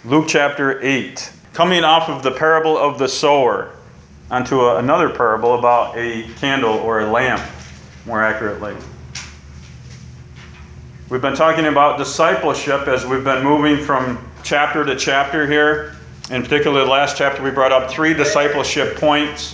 Luke chapter 8. Coming off of the parable of the sower onto another parable about a candle or a lamp, more accurately. We've been talking about discipleship as we've been moving from chapter to chapter here. In particular, the last chapter we brought up 3 discipleship points.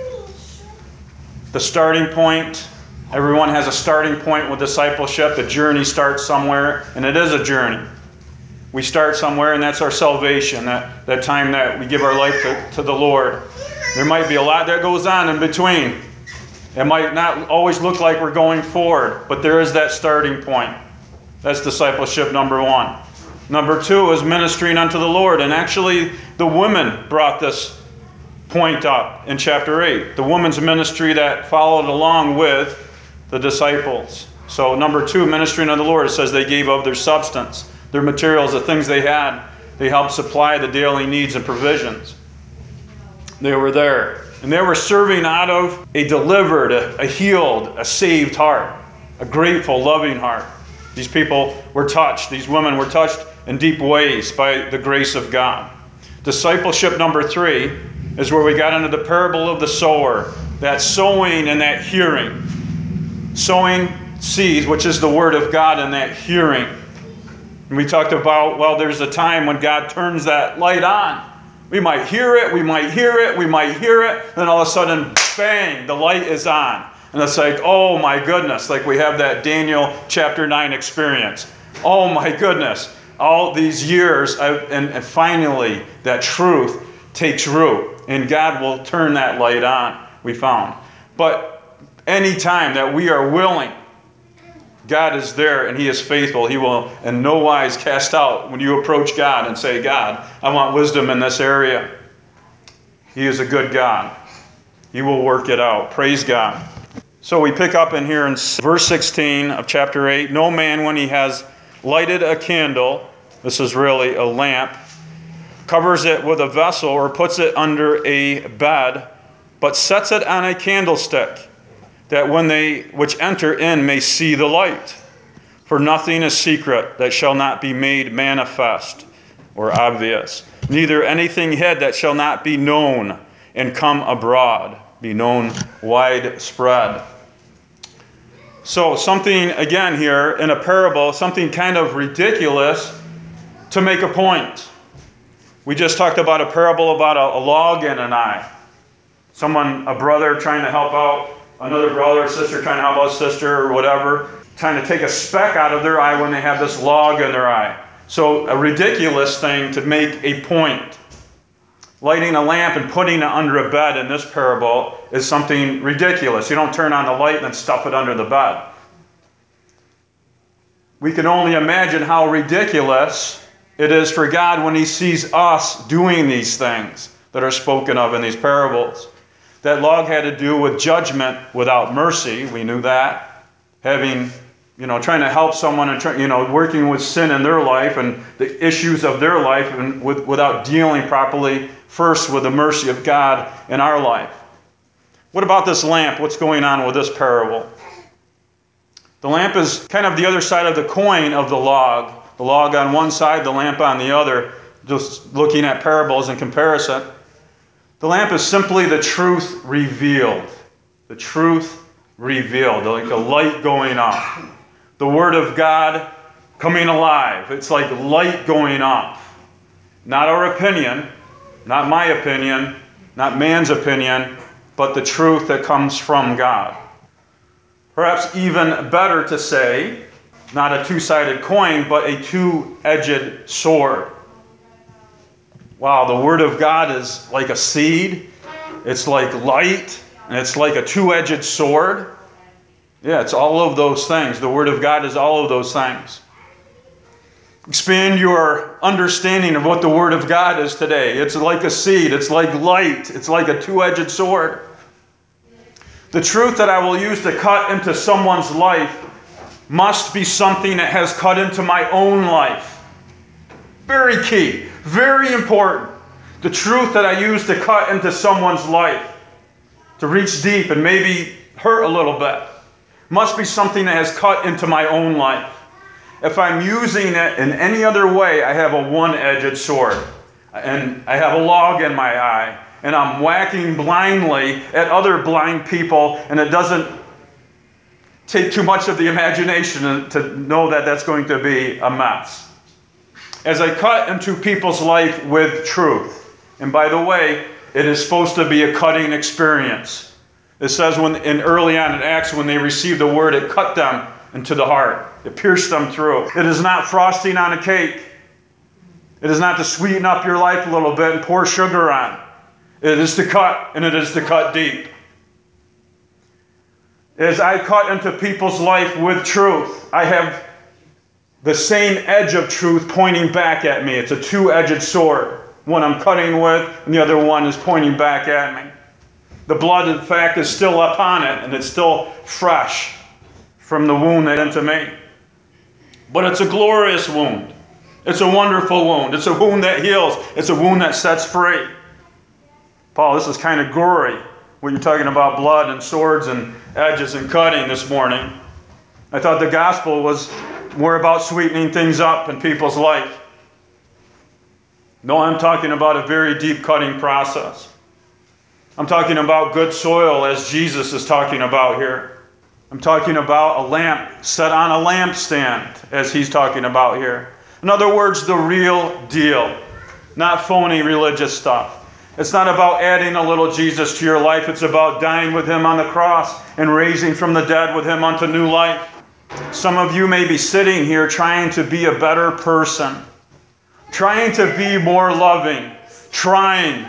The starting point. Everyone has a starting point with discipleship. The journey starts somewhere, and it is a journey. We start somewhere, and that's our salvation, that time that we give our life to the Lord. There might be a lot that goes on in between. It might not always look like we're going forward, but there is that starting point. That's discipleship number 1. Number 2 is ministering unto the Lord. And actually, the women brought this point up in chapter 8. The women's ministry that followed along with the disciples. So number 2, ministering unto the Lord, it says they gave of their substance, their materials, the things they had. They helped supply the daily needs and provisions. They were there. And they were serving out of a delivered, a healed, a saved heart. A grateful, loving heart. These people were touched. These women were touched in deep ways by the grace of God. Discipleship number 3 is where we got into the parable of the sower. That sowing and that hearing. Sowing seeds, which is the word of God, and that hearing. And we talked about, well, there's a time when God turns that light on. We might hear it, we might hear it, we might hear it, then all of a sudden, bang, the light is on. And it's like, oh my goodness, like we have that Daniel chapter 9 experience. Oh my goodness, all these years, and finally that truth takes root, and God will turn that light on, we found. But any time that we are willing, God is there and He is faithful. He will in no wise cast out when you approach God and say, God, I want wisdom in this area. He is a good God. He will work it out. Praise God. So we pick up in here in verse 16 of chapter 8. No man, when he has lighted a candle, this is really a lamp, covers it with a vessel or puts it under a bed, but sets it on a candlestick, that when they which enter in may see the light. For nothing is secret that shall not be made manifest or obvious, neither anything hid that shall not be known and come abroad, be known widespread. So something, again here, in a parable, something kind of ridiculous to make a point. We just talked about a parable about a log in an eye. Someone, a brother trying to help out another brother or sister trying to help out a sister or whatever, trying to take a speck out of their eye when they have this log in their eye. So a ridiculous thing to make a point. Lighting a lamp and putting it under a bed in this parable is something ridiculous. You don't turn on the light and then stuff it under the bed. We can only imagine how ridiculous it is for God when He sees us doing these things that are spoken of in these parables. That log had to do with judgment without mercy. We knew that. Having, trying to help someone and working with sin in their life and the issues of their life and without dealing properly first with the mercy of God in our life. What about this lamp? What's going on with this parable? The lamp is kind of the other side of the coin of the log. The log on one side, the lamp on the other, just looking at parables in comparison. The lamp is simply the truth revealed. The truth revealed, like a light going up. The Word of God coming alive. It's like light going up. Not our opinion, not my opinion, not man's opinion, but the truth that comes from God. Perhaps even better to say, not a two-sided coin, but a two-edged sword. Wow, the Word of God is like a seed. It's like light. And it's like a two-edged sword. Yeah, it's all of those things. The Word of God is all of those things. Expand your understanding of what the Word of God is today. It's like a seed. It's like light. It's like a two-edged sword. The truth that I will use to cut into someone's life must be something that has cut into my own life. Very key. Very important. The truth that I use to cut into someone's life, to reach deep and maybe hurt a little bit, must be something that has cut into my own life. If I'm using it in any other way, I have a one-edged sword. And I have a log in my eye. And I'm whacking blindly at other blind people, and it doesn't take too much of the imagination to know that that's going to be a mess. As I cut into people's life with truth, and by the way, it is supposed to be a cutting experience. It says early on in Acts, when they received the word, it cut them into the heart. It pierced them through. It is not frosting on a cake. It is not to sweeten up your life a little bit and pour sugar on. It is to cut, and it is to cut deep. As I cut into people's life with truth, I have the same edge of truth pointing back at me. It's a two-edged sword. One I'm cutting with, and the other one is pointing back at me. The blood, in fact, is still upon it, and it's still fresh from the wound that went into me. But it's a glorious wound. It's a wonderful wound. It's a wound that heals. It's a wound that sets free. Paul, this is kind of gory when you're talking about blood and swords and edges and cutting this morning. I thought the gospel was more about sweetening things up in people's life. No, I'm talking about a very deep cutting process. I'm talking about good soil, as Jesus is talking about here. I'm talking about a lamp set on a lampstand, as he's talking about here. In other words, the real deal, not phony religious stuff. It's not about adding a little Jesus to your life. It's about dying with him on the cross and raising from the dead with him unto new life. Some of you may be sitting here trying to be a better person, trying to be more loving, trying.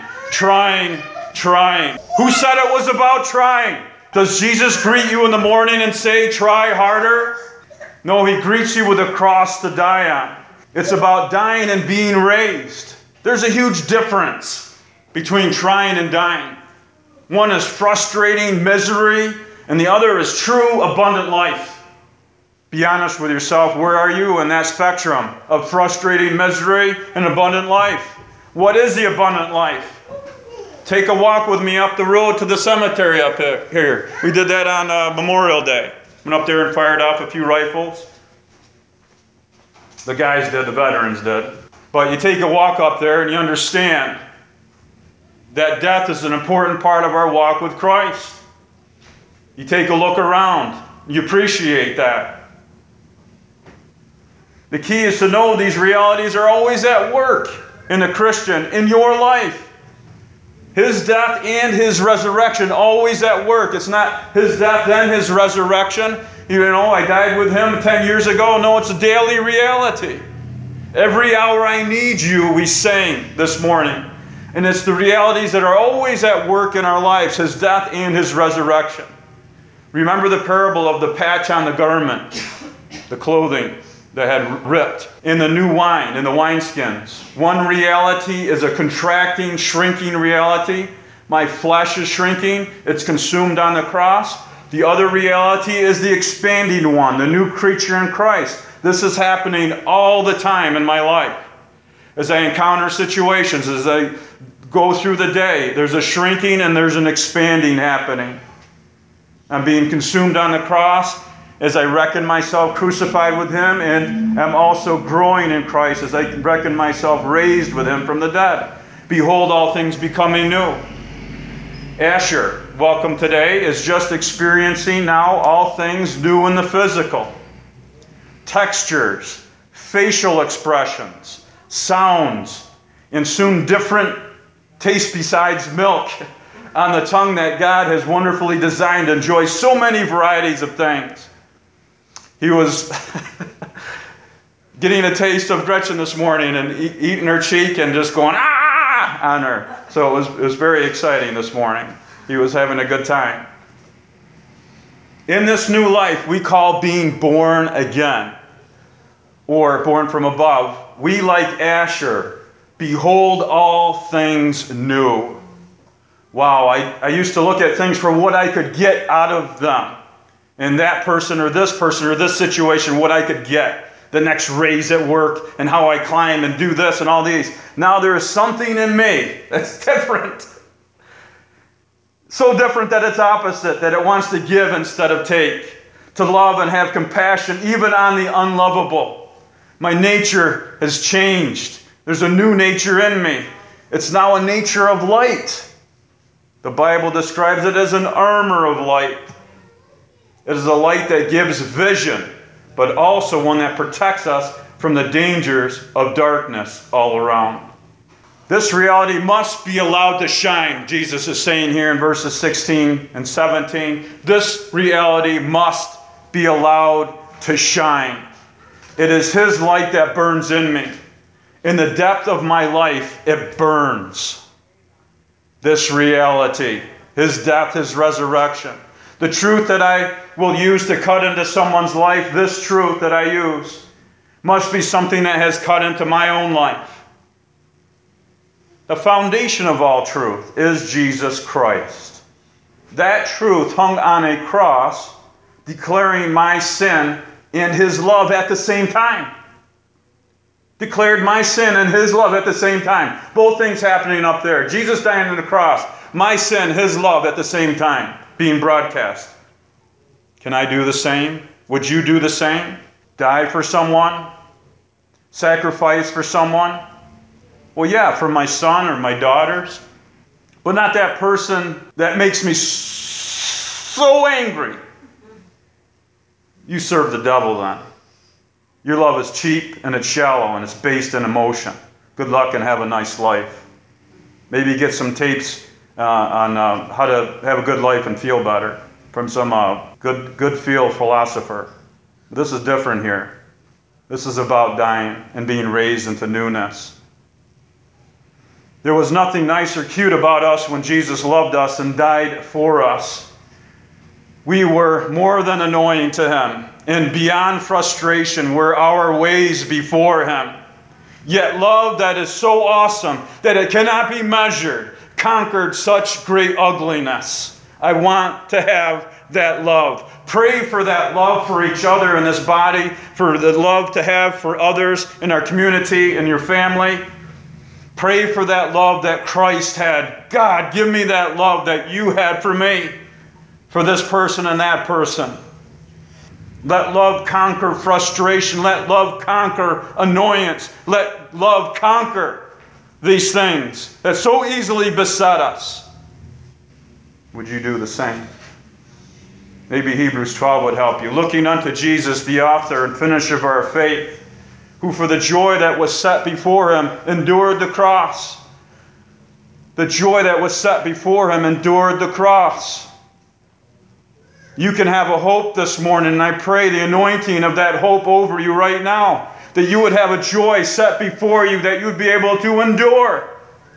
Who said it was about trying? Does Jesus greet you in the morning and say, try harder? No, he greets you with a cross to die on. It's about dying and being raised. There's a huge difference between trying and dying. One is frustrating misery, and the other is true abundant life. Be honest with yourself. Where are you in that spectrum of frustrating misery and abundant life? What is the abundant life? Take a walk with me up the road to the cemetery up here. We did that on Memorial Day. Went up there and fired off a few rifles. The guys did, the veterans did. But you take a walk up there and you understand that death is an important part of our walk with Christ. You take a look around. You appreciate that. The key is to know these realities are always at work in the Christian, in your life. His death and his resurrection always at work. It's not his death then his resurrection. You know, I died with him 10 years ago. No, it's a daily reality. Every hour I need you, we sang this morning. And it's the realities that are always at work in our lives, his death and his resurrection. Remember the parable of the patch on the garment, the clothing that had ripped, in the new wine, in the wineskins. One reality is a contracting, shrinking reality. My flesh is shrinking. It's consumed on the cross. The other reality is the expanding one, the new creature in Christ. This is happening all the time in my life. As I encounter situations, as I go through the day, there's a shrinking and there's an expanding happening. I'm being consumed on the cross as I reckon myself crucified with him, and I'm also growing in Christ as I reckon myself raised with him from the dead. Behold, all things becoming new. Asher, welcome today, is just experiencing now all things new in the physical. Textures, facial expressions, sounds, and soon different tastes besides milk on the tongue that God has wonderfully designed to enjoy so many varieties of things. He was getting a taste of Gretchen this morning and eating her cheek and just going, ah, on her. So it was very exciting this morning. He was having a good time. In this new life we call being born again, or born from above. We, like Asher, behold all things new. Wow, I used to look at things for what I could get out of them. And that person or this situation, what I could get. The next raise at work and how I climb and do this and all these. Now there is something in me that's different. So different that it's opposite, that it wants to give instead of take. To love and have compassion even on the unlovable. My nature has changed. There's a new nature in me. It's now a nature of light. The Bible describes it as an armor of light. It is a light that gives vision, but also one that protects us from the dangers of darkness all around. This reality must be allowed to shine, Jesus is saying here in verses 16 and 17. This reality must be allowed to shine. It is His light that burns in me. In the depth of my life, it burns. This reality, His death, His resurrection. The truth that I will use to cut into someone's life, this truth that I use, must be something that has cut into my own life. The foundation of all truth is Jesus Christ. That truth hung on a cross, declaring my sin and His love at the same time. Declared my sin and His love at the same time. Both things happening up there. Jesus dying on the cross. My sin, His love at the same time being broadcast. Can I do the same? Would you do the same? Die for someone? Sacrifice for someone? Well, yeah, for my son or my daughters. But not that person that makes me so angry. You serve the devil then. Your love is cheap and it's shallow and it's based in emotion. Good luck and have a nice life. Maybe get some tapes on how to have a good life and feel better from some good feel philosopher. This is different here. This is about dying and being raised into newness. There was nothing nice or cute about us when Jesus loved us and died for us. We were more than annoying to Him, and beyond frustration were our ways before Him. Yet love that is so awesome that it cannot be measured conquered such great ugliness. I want to have that love. Pray for that love for each other in this body, for the love to have for others in our community, in your family. Pray for that love that Christ had. God, give me that love that you had for me, for this person and that person. Let love conquer frustration. Let love conquer annoyance. Let love conquer these things that so easily beset us. Would you do the same? Maybe Hebrews 12 would help you. Looking unto Jesus, the author and finisher of our faith, who for the joy that was set before Him endured the cross. The joy that was set before Him endured the cross. You can have a hope this morning, and I pray the anointing of that hope over you right now, that you would have a joy set before you, that you would be able to endure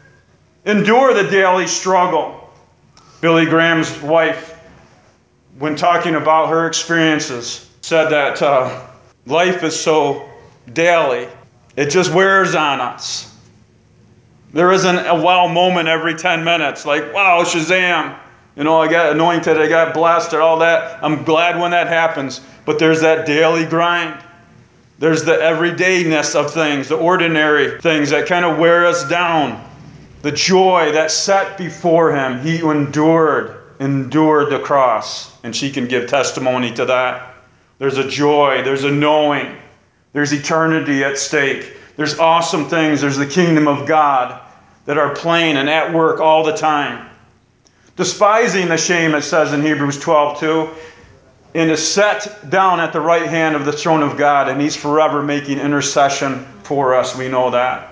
the daily struggle. Billy Graham's wife, when talking about her experiences, said that life is so daily, it just wears on us. There isn't a wow moment every 10 minutes, like, wow, Shazam. You know, I got anointed, I got blessed, or all that. I'm glad when that happens. But there's that daily grind. There's the everydayness of things, the ordinary things that kind of wear us down. The joy that's set before Him, He endured the cross. And she can give testimony to that. There's a joy, there's a knowing. There's eternity at stake. There's awesome things. There's the kingdom of God that are plain and at work all the time. Despising the shame, it says in Hebrews 12:2, and is set down at the right hand of the throne of God, and He's forever making intercession for us. We know that.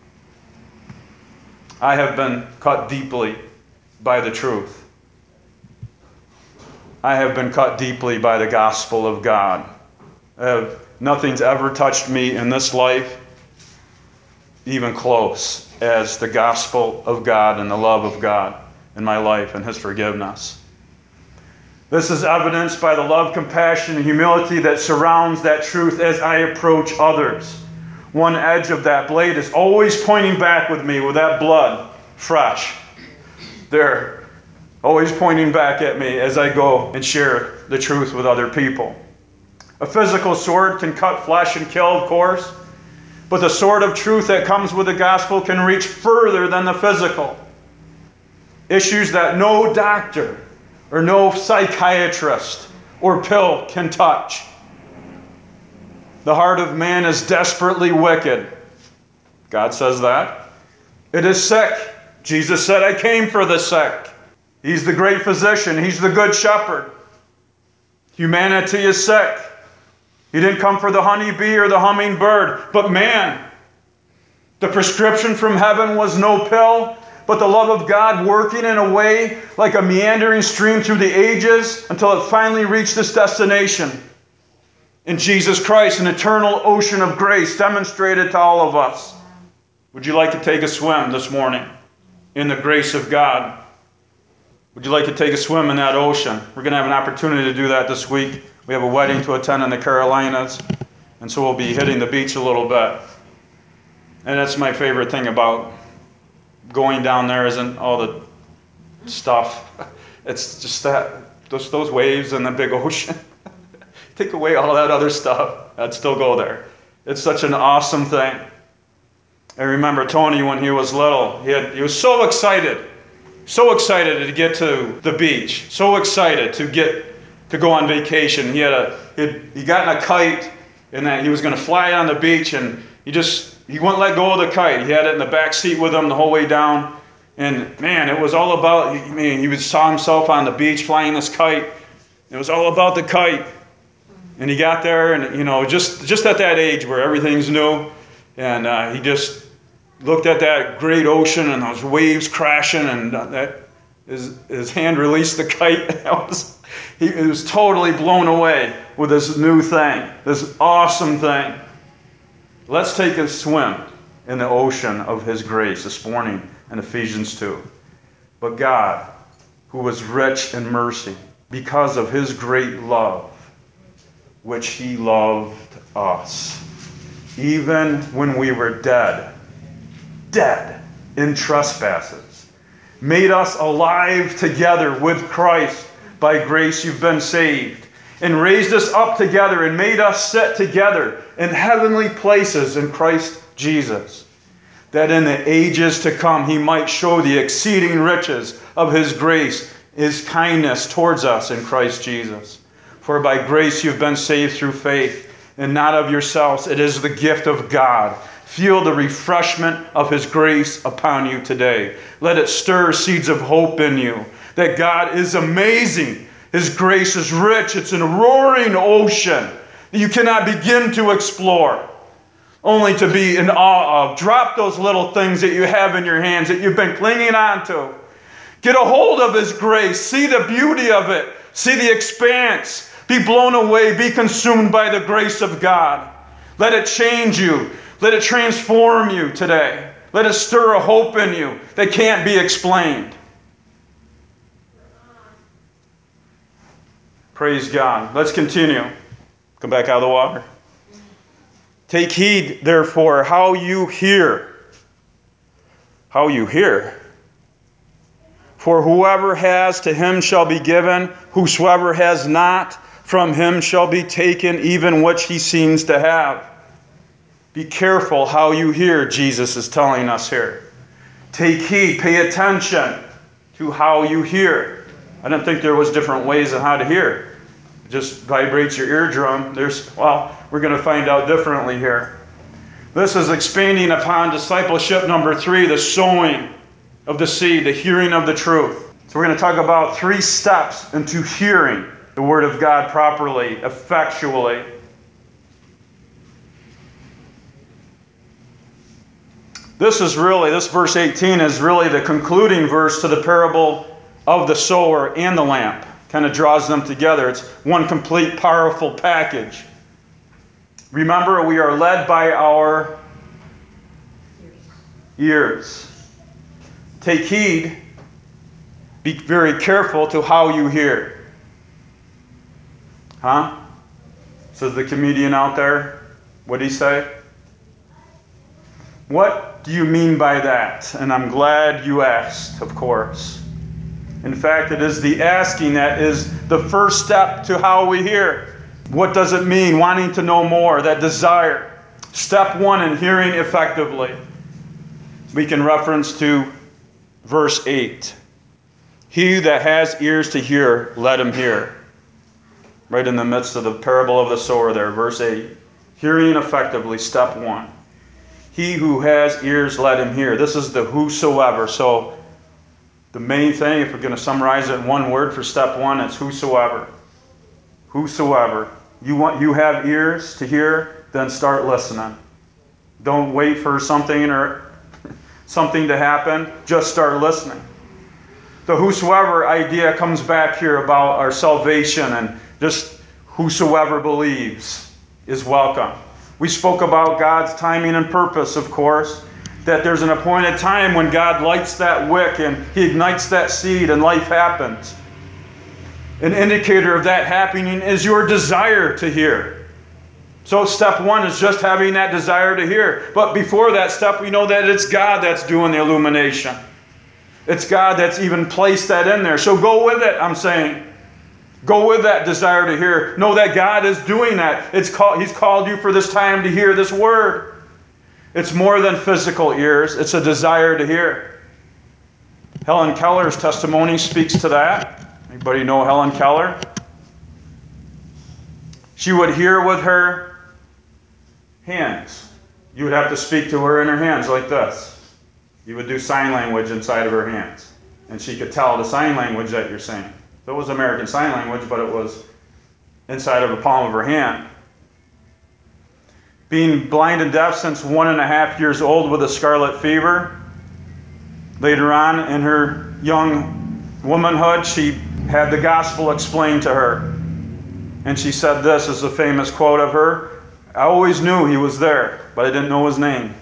I have been cut deeply by the truth. I have been cut deeply by the gospel of God. Nothing's ever touched me in this life even close as the gospel of God and the love of God in my life and His forgiveness. This is evidenced by the love, compassion, and humility that surrounds that truth as I approach others. One edge of that blade is always pointing back with me with that blood fresh. There, always pointing back at me as I go and share the truth with other people. A physical sword can cut flesh and kill, of course, but the sword of truth that comes with the gospel can reach further than the physical. Issues that no doctor or no psychiatrist or pill can touch. The heart of man is desperately wicked. God says that. It is sick. Jesus said, I came for the sick. He's the great physician. He's the good shepherd. Humanity is sick. He didn't come for the honeybee or the hummingbird, but man. The prescription from heaven was no pill, but the love of God working in a way like a meandering stream through the ages until it finally reached its destination. In Jesus Christ, an eternal ocean of grace demonstrated to all of us. Would you like to take a swim this morning in the grace of God? Would you like to take a swim in that ocean? We're going to have an opportunity to do that this week. We have a wedding to attend in the Carolinas, and so we'll be hitting the beach a little bit. And that's my favorite thing about going down there isn't all the stuff. It's just that, those waves and the big ocean. Take away all that other stuff, I'd still go there. It's such an awesome thing. I remember Tony when he was little. He was so excited to get to the beach, so excited to go on vacation. He got in a kite, and that he was going to fly on the beach, and he wouldn't let go of the kite. He had it in the back seat with him the whole way down, and man, it was all about. He saw himself on the beach flying this kite. It was all about the kite. And he got there, and just at that age where everything's new, and he just looked at that great ocean and those waves crashing, and his hand released the kite. He was totally blown away with this new thing, this awesome thing. Let's take a swim in the ocean of His grace this morning in Ephesians 2. But God, who was rich in mercy, because of His great love, which He loved us, even when we were dead in trespasses, made us alive together with Christ. By grace you've been saved, and raised us up together and made us sit together in heavenly places in Christ Jesus, that in the ages to come He might show the exceeding riches of His grace, His kindness towards us in Christ Jesus. For by grace you've been saved through faith, and not of yourselves. It is the gift of God. Feel the refreshment of His grace upon you today. Let it stir seeds of hope in you, that God is amazing. His grace is rich. It's a roaring ocean that you cannot begin to explore, only to be in awe of. Drop those little things that you have in your hands that you've been clinging on to. Get a hold of His grace. See the beauty of it. See the expanse. Be blown away. Be consumed by the grace of God. Let it change you. Let it transform you today. Let it stir a hope in you that can't be explained. Praise God. Let's continue. Come back out of the water. Take heed, therefore, how you hear. How you hear. For whoever has, to him shall be given. Whosoever has not, from him shall be taken even which he seems to have. Be careful how you hear, Jesus is telling us here. Take heed, pay attention to how you hear. I didn't think there was different ways on how to hear. It just vibrates your eardrum. We're going to find out differently here. This is expanding upon discipleship number 3, the sowing of the seed, the hearing of the truth. So we're going to talk about 3 steps into hearing the Word of God properly, effectually. This verse 18 is really the concluding verse to the parable of the sower and the lamp. Kind of draws them together. It's one complete, powerful package. Remember, we are led by our ears. Take heed. Be very careful to how you hear. Huh? Says the comedian out there. What did he say? What do you mean by that? And I'm glad you asked, of course. In fact, it is the asking that is the first step to how we hear. What does it mean? Wanting to know more, that desire. Step 1 in hearing effectively. We can reference to verse 8. He that has ears to hear, let him hear. Right in the midst of the parable of the sower there, verse 8. Hearing effectively, step one. He who has ears, let him hear. This is the whosoever. So the main thing, if we're going to summarize it in one word for step one, it's whosoever. Whosoever. You have ears to hear, then start listening. Don't wait for something to happen. Just start listening. The whosoever idea comes back here about our salvation, and just whosoever believes is welcome. We spoke about God's timing and purpose, of course, that there's an appointed time when God lights that wick and He ignites that seed and life happens. An indicator of that happening is your desire to hear. So step one is just having that desire to hear. But before that step, we know that it's God that's doing the illumination. It's God that's even placed that in there. So go with it, I'm saying. Go with that desire to hear. Know that God is doing that. He's called you for this time to hear this word. It's more than physical ears. It's a desire to hear. Helen Keller's testimony speaks to that. Anybody know Helen Keller? She would hear with her hands. You would have to speak to her in her hands like this. You would do sign language inside of her hands. And she could tell the sign language that you're saying. So it was American Sign Language, but it was inside of the palm of her hand. Being blind and deaf since 1.5 years old with a scarlet fever. Later on in her young womanhood, she had the gospel explained to her. And she said this is a famous quote of her. I always knew He was there, but I didn't know His name.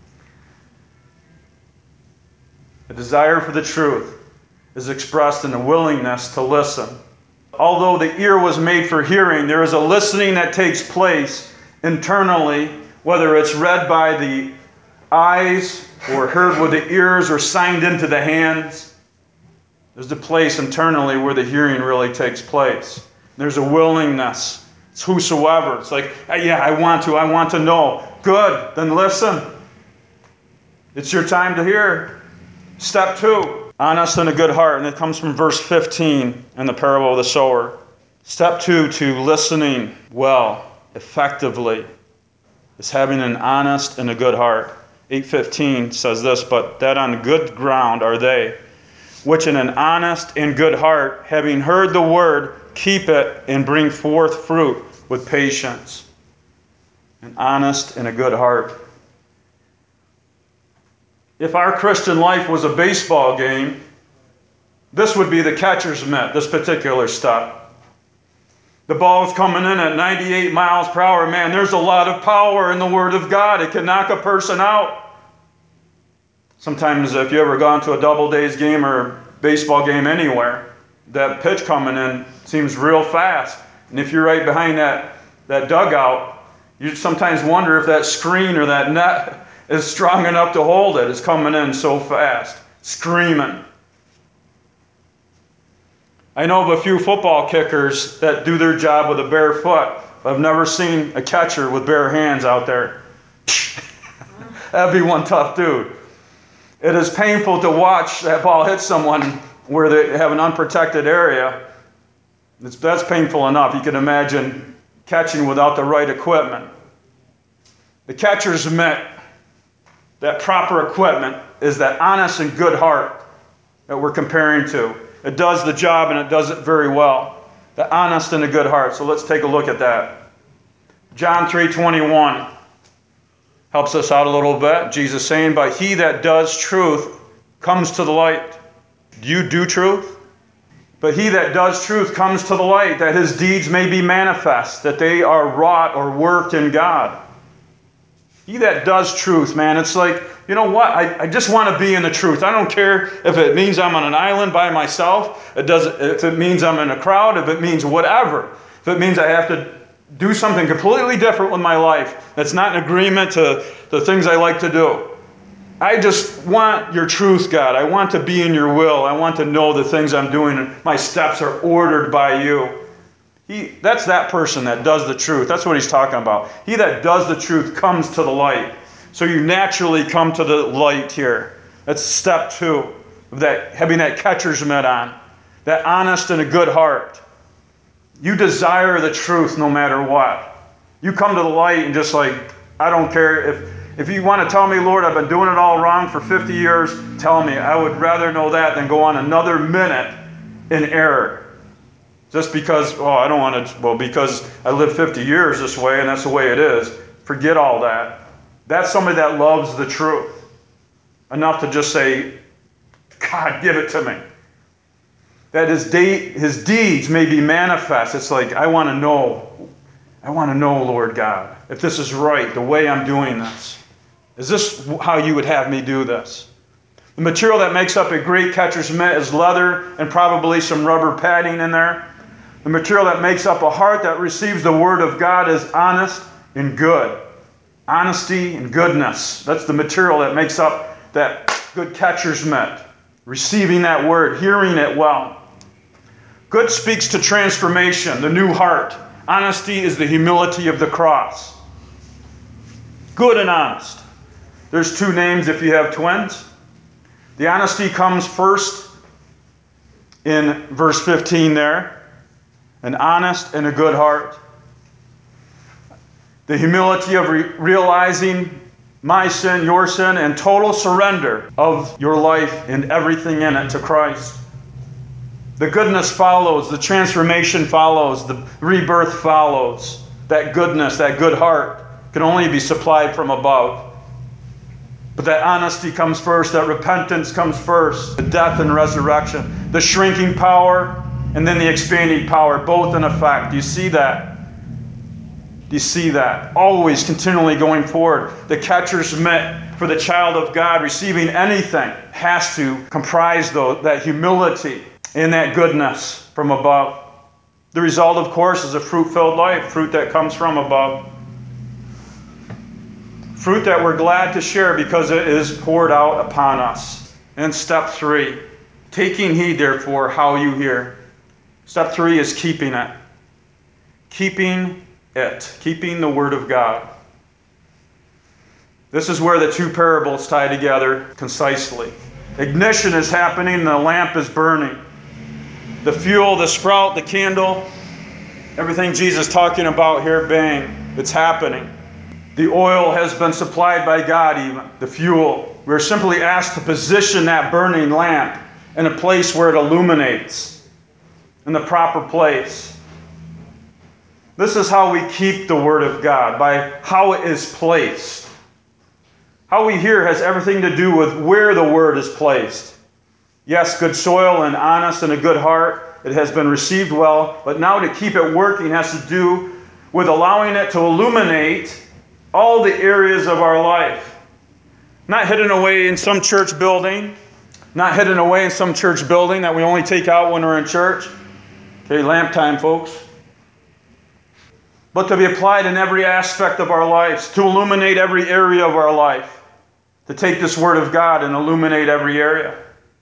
A desire for the truth is expressed in a willingness to listen. Although the ear was made for hearing, there is a listening that takes place internally, whether it's read by the eyes or heard with the ears or signed into the hands. There's a place internally where the hearing really takes place. There's a willingness. It's whosoever. It's like, yeah, I want to know. Good, then listen. It's your time to hear. Step two, honest and a good heart. And it comes from verse 15 in the parable of the sower. Step two to listening well, effectively, is having an honest and a good heart. 8:15 says this, but that on good ground are they, which in an honest and good heart, having heard the word, keep it and bring forth fruit with patience. An honest and a good heart. If our Christian life was a baseball game, this would be the catcher's mitt, this particular step. The ball is coming in at 98 miles per hour. Man, there's a lot of power in the Word of God. It can knock a person out. Sometimes if you ever gone to a Doubledays game or baseball game anywhere, that pitch coming in seems real fast. And if you're right behind that dugout, you sometimes wonder if that screen or that net is strong enough to hold it. It's coming in so fast, screaming. I know of a few football kickers that do their job with a bare foot. I've never seen a catcher with bare hands out there. That'd be one tough dude. It is painful to watch that ball hit someone where they have an unprotected area. That's painful enough. You can imagine catching without the right equipment. The catcher's mitt, that proper equipment, is that honest and good heart that we're comparing to. It does the job, and it does it very well. The honest and the good heart. So let's take a look at that. John 3:21 helps us out a little bit. Jesus saying, but he that does truth comes to the light. Do you do truth? But he that does truth comes to the light, that his deeds may be manifest, that they are wrought or worked in God. He that does truth, man, it's like, you know what? I just want to be in the truth. I don't care if it means I'm on an island by myself. If it means I'm in a crowd. If it means whatever. If it means I have to do something completely different with my life that's not in agreement to the things I like to do. I just want your truth, God. I want to be in your will. I want to know the things I'm doing, and my steps are ordered by you. That's that person that does the truth. That's what he's talking about. He that does the truth comes to the light. So you naturally come to the light here. That's step two of that, having that catcher's mitt on. That honest and a good heart. You desire the truth no matter what. You come to the light and just like, I don't care. If you want to tell me, Lord, I've been doing it all wrong for 50 years, tell me. I would rather know that than go on another minute in error. Just because, I don't want to, because I lived 50 years this way and that's the way it is. Forget all that. That's somebody that loves the truth enough to just say, God, give it to me. That his deeds may be manifest. It's like, I want to know, Lord God, if this is right, the way I'm doing this. Is this how you would have me do this? The material that makes up a great catcher's mitt is leather and probably some rubber padding in there. The material that makes up a heart that receives the word of God is honest and good. Honesty and goodness. That's the material that makes up that good catcher's mitt. Receiving that word, hearing it well. Good speaks to transformation, the new heart. Honesty is the humility of the cross. Good and honest. There's two names if you have twins. The honesty comes first in verse 15 there. An honest and a good heart. The humility of realizing my sin, your sin, and total surrender of your life and everything in it to Christ. The goodness follows, the transformation follows, the rebirth follows. That goodness, that good heart can only be supplied from above. But that honesty comes first, that repentance comes first, the death and resurrection, the shrinking power, and then the expanding power, both in effect. Do you see that? Do you see that? Always continually going forward. The catcher's mitt for the child of God receiving anything has to comprise that humility and that goodness from above. The result, of course, is a fruit-filled life, fruit that comes from above. Fruit that we're glad to share because it is poured out upon us. And step 3, taking heed, therefore, how you hear. Step 3 is keeping it. Keeping the word of God. This is where the two parables tie together concisely. Ignition is happening and the lamp is burning. The fuel, the sprout, the candle, everything Jesus is talking about here, bang, it's happening. The oil has been supplied by God even, the fuel. We're simply asked to position that burning lamp in a place where it illuminates, in the proper place. This is how we keep the Word of God, by how it is placed. How we hear has everything to do with where the Word is placed. Yes, good soil and honest and a good heart. It has been received well, but now to keep it working has to do with allowing it to illuminate all the areas of our life. Not hidden away in some church building. Not hidden away in some church building that we only take out when we're in church. Okay, lamp time, folks. But to be applied in every aspect of our lives, to illuminate every area of our life. To take this Word of God and illuminate every area.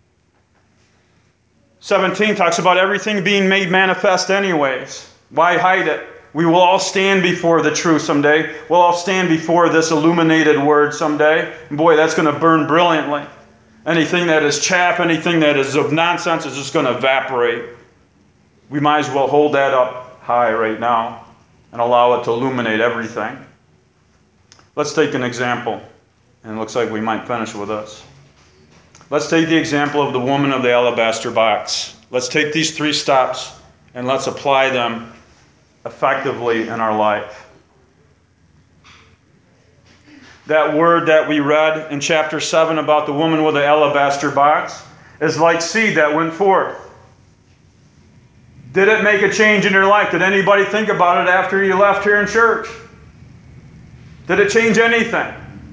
17 talks about everything being made manifest anyways. Why hide it? We will all stand before the truth someday. We'll all stand before this illuminated Word someday. And boy, that's going to burn brilliantly. Anything that is chaff, anything that is of nonsense is just going to evaporate. We might as well hold that up high right now and allow it to illuminate everything. Let's take an example. And it looks like we might finish with this. Let's take the example of the woman of the alabaster box. Let's take these 3 steps and let's apply them effectively in our life. That word that we read in chapter 7 about the woman with the alabaster box is like seed that went forth. Did it make a change in your life? Did anybody think about it after you left here in church? Did it change anything?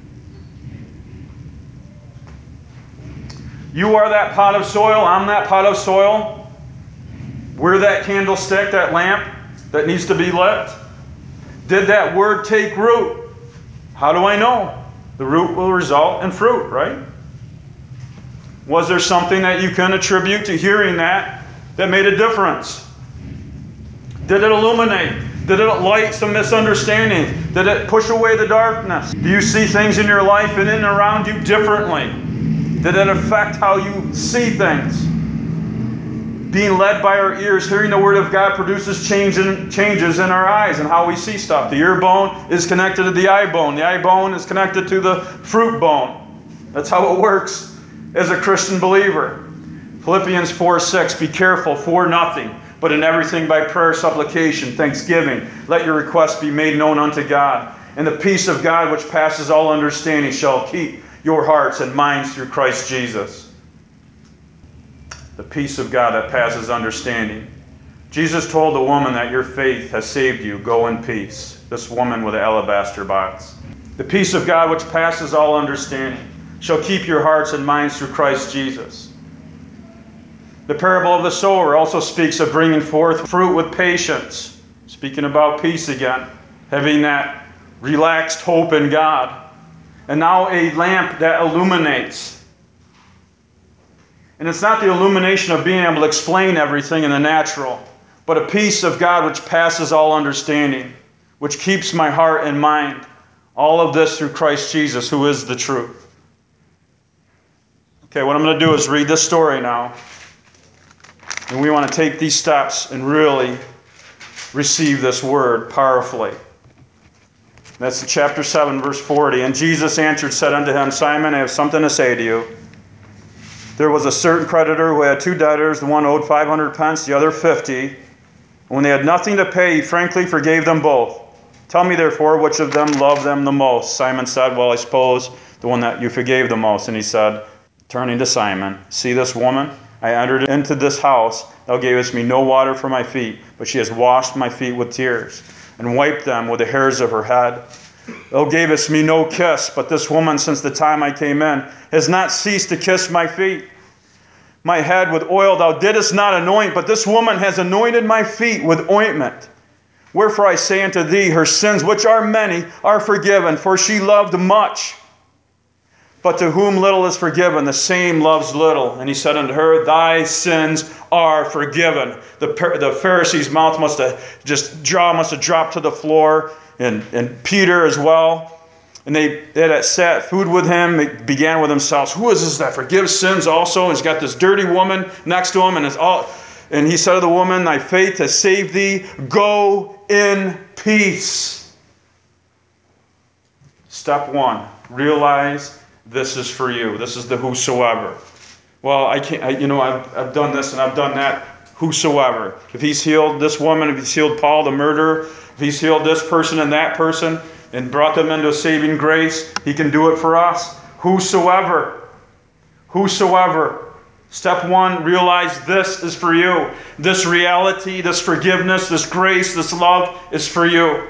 You are that pot of soil. I'm that pot of soil. We're that candlestick, that lamp that needs to be lit. Did that word take root? How do I know? The root will result in fruit, right? Was there something that you can attribute to hearing that made a difference? Did it illuminate? Did it light some misunderstanding? Did it push away the darkness? Do you see things in your life and in and around you differently? Did it affect how you see things? being led by our ears, hearing the Word of God produces changes in our eyes and how we see stuff. The ear bone is connected to the eye bone. The eye bone is connected to the fruit bone. That's how it works as a Christian believer. Philippians 4:6, be careful for nothing, but in everything by prayer, supplication, thanksgiving, let your requests be made known unto God. And the peace of God, which passes all understanding, shall keep your hearts and minds through Christ Jesus. The peace of God that passes understanding. Jesus told the woman that your faith has saved you. Go in peace. This woman with the alabaster box. The peace of God, which passes all understanding, shall keep your hearts and minds through Christ Jesus. The parable of the sower also speaks of bringing forth fruit with patience. Speaking about peace again. Having that relaxed hope in God. And now a lamp that illuminates. And it's not the illumination of being able to explain everything in the natural, but a peace of God which passes all understanding, which keeps my heart and mind. All of this through Christ Jesus, who is the truth. Okay, what I'm going to do is read this story now. And we want to take these steps and really receive this word powerfully. That's chapter 7, verse 40. And Jesus answered, said unto him, Simon, I have something to say to you. There was a certain creditor who had 2 debtors. The one owed 500 pence, the other 50. When they had nothing to pay, he frankly forgave them both. Tell me, therefore, which of them loved them the most? Simon said, well, I suppose the one that you forgave the most. And he said, turning to Simon, see this woman? I entered into this house. Thou gavest me no water for my feet, but she has washed my feet with tears and wiped them with the hairs of her head. Thou gavest me no kiss, but this woman, since the time I came in, has not ceased to kiss my feet. My head with oil thou didst not anoint, but this woman has anointed my feet with ointment. Wherefore I say unto thee, her sins, which are many, are forgiven, for she loved much. But to whom little is forgiven, the same loves little. And he said unto her, thy sins are forgiven. The Pharisees' mouth must have dropped to the floor, and Peter as well. And they had sat food with him. They began with themselves, who is this that forgives sins also? And he's got this dirty woman next to him. And he said to the woman, thy faith has saved thee. Go in peace. Step 1, realize this is for you. This is the whosoever. Well, I've done this and I've done that. Whosoever. If he's healed this woman, if he's healed Paul, the murderer, if he's healed this person and that person and brought them into a saving grace, he can do it for us. Whosoever. Whosoever. Step 1, realize this is for you. This reality, this forgiveness, this grace, this love is for you.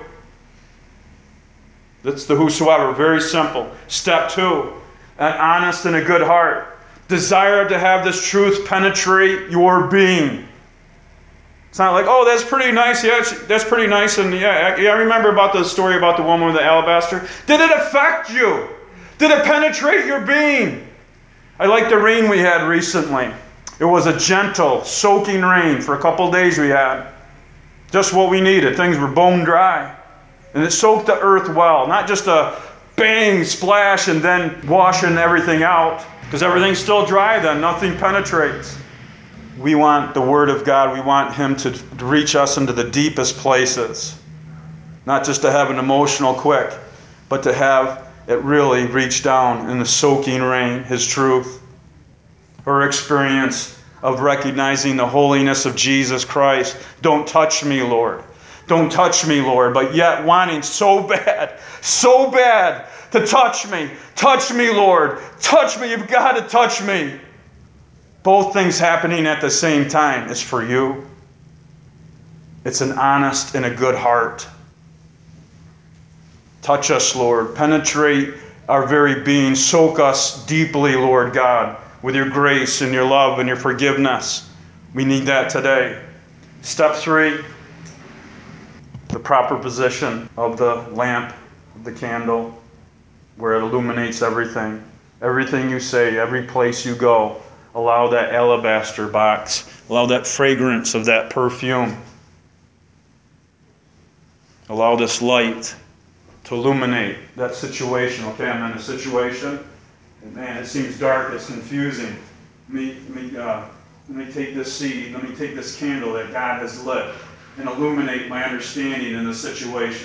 That's the whosoever. Very simple. Step 2, an honest and a good heart. Desire to have this truth penetrate your being. It's not like, oh, that's pretty nice. Yeah, that's pretty nice. And yeah, I remember about the story about the woman with the alabaster. Did it affect you? Did it penetrate your being? I like the rain we had recently. It was a gentle, soaking rain for a couple days we had. Just what we needed. Things were bone dry. And it soaked the earth well. Not just a bang, splash, and then washing everything out. Because everything's still dry then. Nothing penetrates. We want the Word of God. We want Him to reach us into the deepest places. Not just to have an emotional quick, but to have it really reach down in the soaking rain, His truth. Her experience of recognizing the holiness of Jesus Christ. Don't touch me, Lord. Don't touch me, Lord. But yet wanting so bad to touch me. Touch me, Lord. Touch me. You've got to touch me. Both things happening at the same time is for you. It's an honest and a good heart. Touch us, Lord. Penetrate our very being. Soak us deeply, Lord God, with your grace and your love and your forgiveness. We need that today. Step 3, the proper position of the lamp, of the candle, where it illuminates everything. Everything you say, every place you go. Allow that alabaster box. Allow that fragrance of that perfume. Allow this light to illuminate that situation. Okay, I'm in a situation. And man, it seems dark. It's confusing. Let me Let me take this seed, let me take this candle that God has lit and illuminate my understanding in the situation.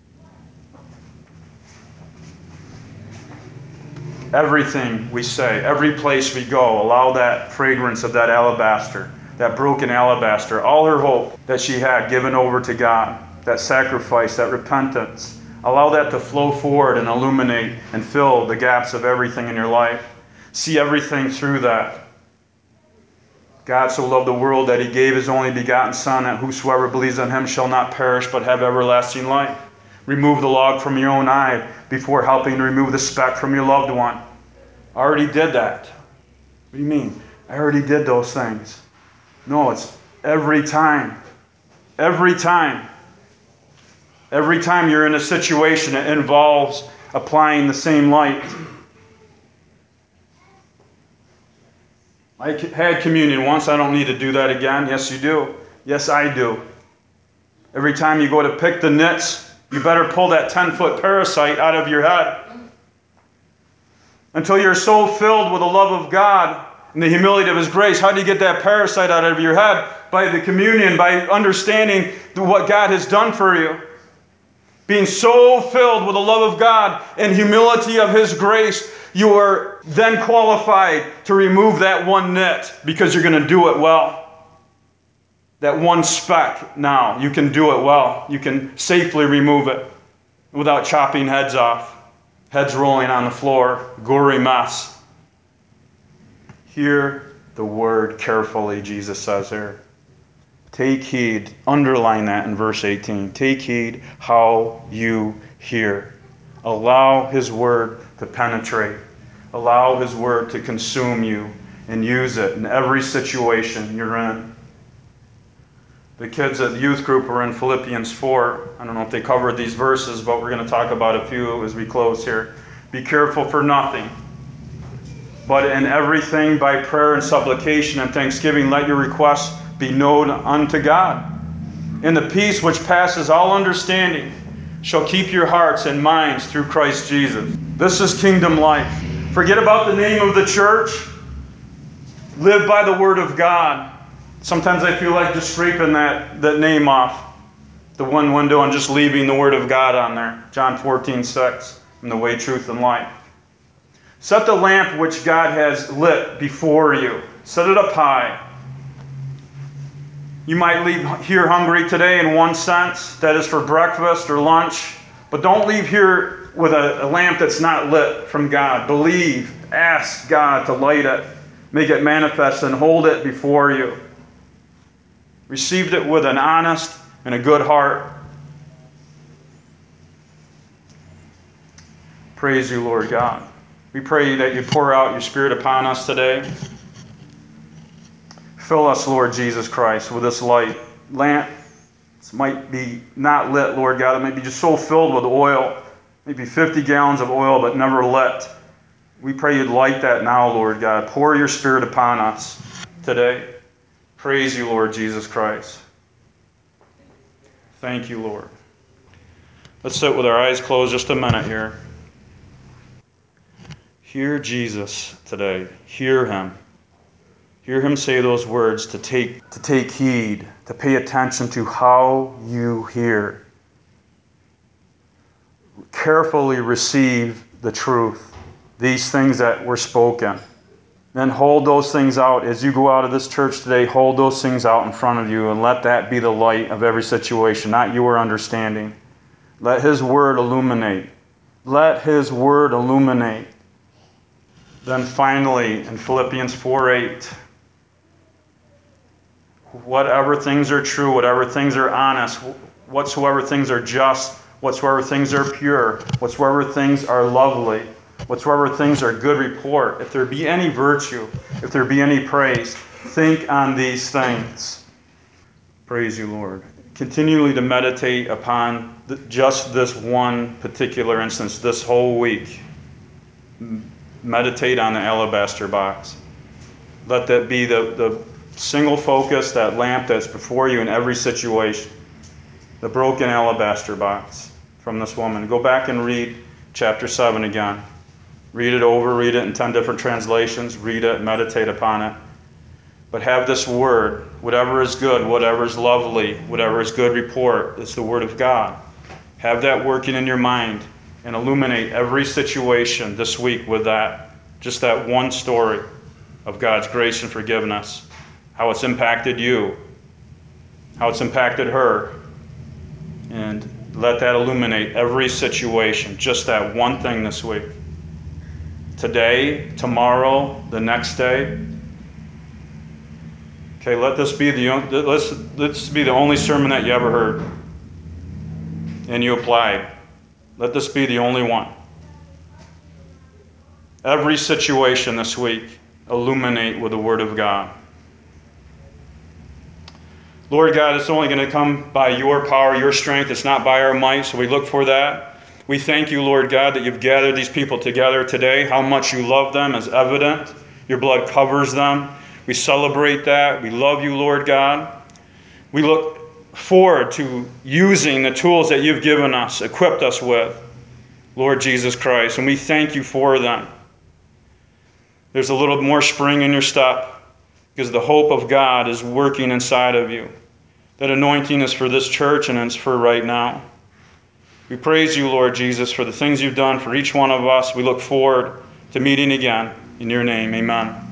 Everything we say, every place we go, allow that fragrance of that alabaster, that broken alabaster, all her hope that she had given over to God, that sacrifice, that repentance, allow that to flow forward and illuminate and fill the gaps of everything in your life. See everything through that. God so loved the world that he gave his only begotten Son, that whosoever believes on him shall not perish but have everlasting life. Remove the log from your own eye before helping to remove the speck from your loved one. I already did that. What do you mean? I already did those things. No, it's every time. Every time. Every time you're in a situation, it involves applying the same light. I had communion once. I don't need to do that again. Yes, you do. Yes, I do. Every time you go to pick the nits, you better pull that 10-foot parasite out of your head. Until you're so filled with the love of God and the humility of his grace, how do you get that parasite out of your head? By the communion, by understanding what God has done for you. Being so filled with the love of God and humility of his grace, you are then qualified to remove that one nit because you're going to do it well. That one speck now, you can do it well. You can safely remove it without chopping heads off, heads rolling on the floor, gory mess. Hear the word carefully, Jesus says here. Take heed, underline that in verse 18. Take heed how you hear. Allow his word to penetrate. Allow his word to consume you and use it in every situation you're in. The kids at the youth group were in Philippians 4. I don't know if they covered these verses, but we're going to talk about a few as we close here. Be careful for nothing, but in everything by prayer and supplication and thanksgiving, let your requests be known unto God. And the peace which passes all understanding shall keep your hearts and minds through Christ Jesus. This is kingdom life. Forget about the name of the church. Live by the word of God. Sometimes I feel like just scraping that name off the one window and just leaving the word of God on there. John 14:6, and the way, truth, and life. Set the lamp which God has lit before you. Set it up high. You might leave here hungry today in one sense, that is for breakfast or lunch, but don't leave here with a lamp that's not lit from God. Believe, ask God to light it, make it manifest, and hold it before you. Received it with an honest and a good heart. Praise you, Lord God. We pray that you pour out your Spirit upon us today. Fill us, Lord Jesus Christ, with this light. Lamp might be not lit, Lord God. It might be just so filled with oil. Maybe 50 gallons of oil, but never lit. We pray you'd light that now, Lord God. Pour your Spirit upon us today. Praise you, Lord Jesus Christ. Thank you, Lord. Let's sit with our eyes closed just a minute here. Hear Jesus today. Hear him. Hear him say those words to take heed, to pay attention to how you hear. Carefully receive the truth, these things that were spoken. Then hold those things out. As you go out of this church today, hold those things out in front of you and let that be the light of every situation, not your understanding. Let his word illuminate. Let his word illuminate. Then finally, in Philippians 4:8, whatever things are true, whatever things are honest, whatsoever things are just, whatsoever things are pure, whatsoever things are lovely, whatsoever things are good report, if there be any virtue, if there be any praise, think on these things. Praise you, Lord. Continually to meditate upon just this one particular instance, this whole week. Meditate on the alabaster box. Let that be the single focus, that lamp that's before you in every situation. The broken alabaster box from this woman. Go back and read chapter 7 again. Read it over, read it in 10 different translations. Read it, meditate upon it. But have this word, whatever is good, whatever is lovely, whatever is good report, it's the word of God. Have that working in your mind and illuminate every situation this week with that. Just that one story of God's grace and forgiveness, how it's impacted you, how it's impacted her, and let that illuminate every situation. Just that one thing this week. Today, tomorrow, the next day. Okay, let this be the only sermon that you ever heard and you applied. Let this be the only one. Every situation this week, illuminate with the Word of God. Lord God, it's only going to come by your power, your strength. It's not by our might, so we look for that. We thank you, Lord God, that you've gathered these people together today. How much you love them is evident. Your blood covers them. We celebrate that. We love you, Lord God. We look forward to using the tools that you've given us, equipped us with, Lord Jesus Christ, and we thank you for them. There's a little more spring in your step because the hope of God is working inside of you. That anointing is for this church and it's for right now. We praise you, Lord Jesus, for the things you've done for each one of us. We look forward to meeting again. In your name, amen.